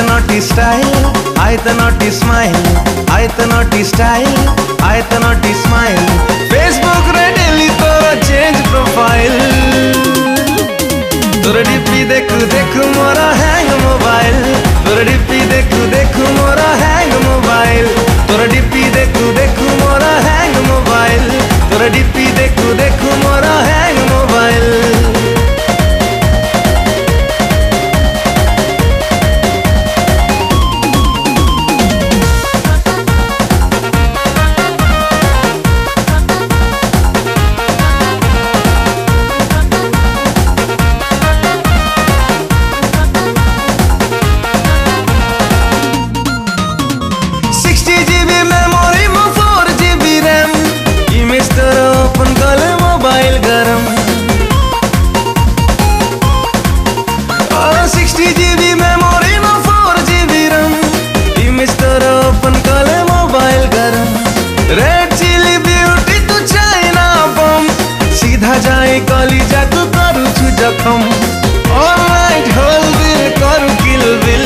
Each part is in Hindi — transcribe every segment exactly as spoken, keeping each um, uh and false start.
the naughty style, I the naughty smile, I the naughty style, I the naughty smile. Facebook रे daily तोरा change profile, तोरा डीपी देखू देखू मोरा hang mobile, तोरा डीपी देखू देखू मोरा hang mobile, तोरा डीपी देखू देखू मोरा hang mobile, तोरा डीपी देखू देखू मोरा hang mobile. जाए कलिजा तू करू छु जखम ऑलराइट होल दिल करू किल बिल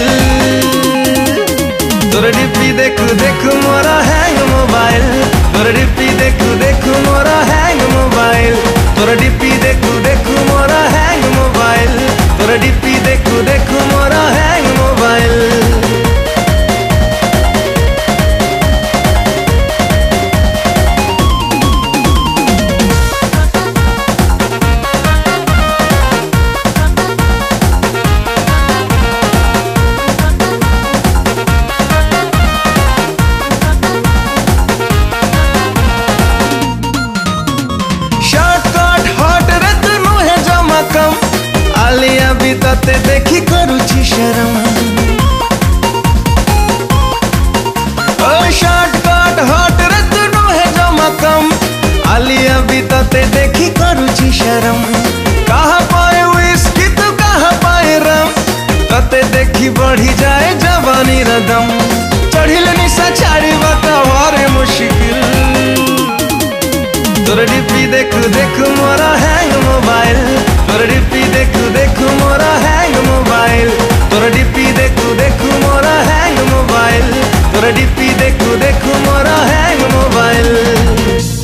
तोरा डीपी देखू देखू मोरा हैंग मोबाइल तोरा डीपी देखू देखू मोरा हैंग मोबाइल तोरा डीपी देखू देखू मोरा हैंग मोबाइल तोरा डीपी देखू देखू मोरा हैंग मोबाइल. आलिया भी तते देखी करूची शरम ओ शॉर्टकट हॉट रे तू है जमा कम आलिया भी तते देखी करूची शरम कहाँ पाए विस्की तू कहाँ पाए रम तते देखी बढ़ी जाए जवानी रदम चढ़िल निशा चारी बतावारे मुश्किल तोरा डीपी देखू देखू मोरा हैंग मोबाइल तोरा डीपी देखू देखू मोरा हैंग मोबाइल तोरा डीपी देखू देखू मोरा हैंग मोबाइल तोरा डीपी देखू देखू मोरा हैंग मोबाइल.